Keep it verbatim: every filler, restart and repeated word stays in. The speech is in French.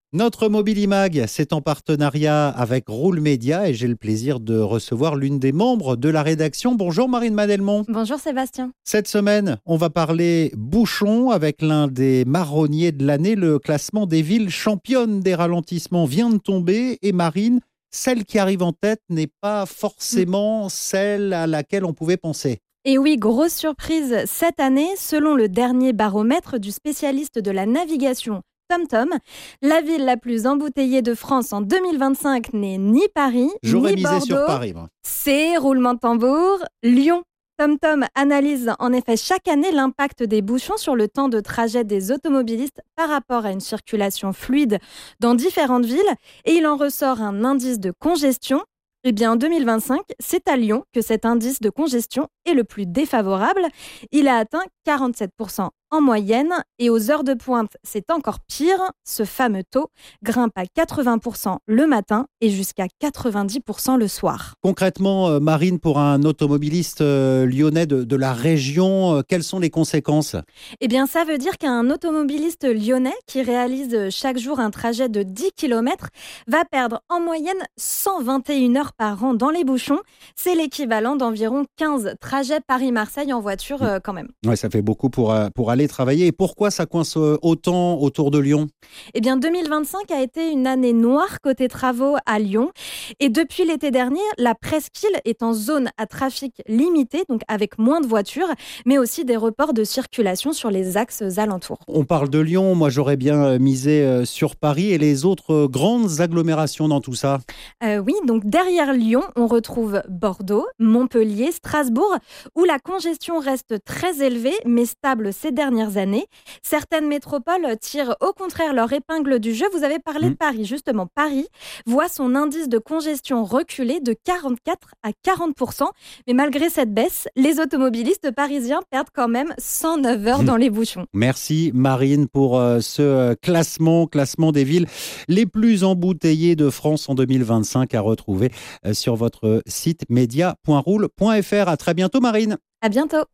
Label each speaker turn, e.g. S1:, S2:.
S1: Notre Mobilimag, c'est en partenariat avec Roule Média et j'ai le plaisir de recevoir l'une des membres de la rédaction. Bonjour Marine Madelmont.
S2: Bonjour Sébastien.
S1: Cette semaine, on va parler bouchons avec l'un des marronniers de l'année. Le classement des villes championnes des ralentissements vient de tomber et Marine, celle qui arrive en tête n'est pas forcément celle à laquelle on pouvait penser.
S2: Et oui, grosse surprise cette année, selon le dernier baromètre du spécialiste de la navigation TomTom, la ville la plus embouteillée de France en deux mille vingt-cinq n'est ni Paris,
S1: J'aurais
S2: ni
S1: misé
S2: Bordeaux,
S1: sur Paris, moi.
S2: C'est, roulement de tambour, Lyon. TomTom analyse en effet chaque année l'impact des bouchons sur le temps de trajet des automobilistes par rapport à une circulation fluide dans différentes villes et il en ressort un indice de congestion. Eh bien, en deux mille vingt-cinq, c'est à Lyon que cet indice de congestion est le plus défavorable. Il a atteint quarante-sept pour cent en moyenne et aux heures de pointe, c'est encore pire. Ce fameux taux grimpe à quatre-vingts pour cent le matin et jusqu'à quatre-vingt-dix pour cent le soir.
S1: Concrètement, Marine, pour un automobiliste euh, lyonnais de, de la région, euh, quelles sont les conséquences ?
S2: Eh bien, ça veut dire qu'un automobiliste lyonnais qui réalise chaque jour un trajet de dix kilomètres va perdre en moyenne cent vingt et une heures par an dans les bouchons. C'est l'équivalent d'environ quinze trajets Paris-Marseille en voiture euh, quand même.
S1: Ouais, ça fait beaucoup pour, euh, pour aller travailler. Et pourquoi ça coince autant autour de Lyon ?
S2: Eh bien, deux mille vingt-cinq a été une année noire côté travaux à Lyon. Et depuis l'été dernier, la presqu'île est en zone à trafic limité, donc avec moins de voitures, mais aussi des reports de circulation sur les axes alentours.
S1: On parle de Lyon, moi j'aurais bien misé sur Paris et les autres grandes agglomérations dans tout ça.
S2: Euh, oui, donc derrière Lyon, on retrouve Bordeaux, Montpellier, Strasbourg, où la congestion reste très élevée, mais stable ces dernières années. Certaines métropoles tirent au contraire leur épingle du jeu. Vous avez parlé mmh. de Paris, justement. Paris voit son indice de congestion reculer de quarante-quatre à quarante pour cent. Mais malgré cette baisse, les automobilistes parisiens perdent quand même cent neuf heures mmh. dans les bouchons.
S1: Merci Marine pour euh, ce classement, classement des villes les plus embouteillées de France en deux mille vingt-cinq à retrouver euh, sur votre site média point roule point f r. À très bientôt Marine.
S2: À bientôt.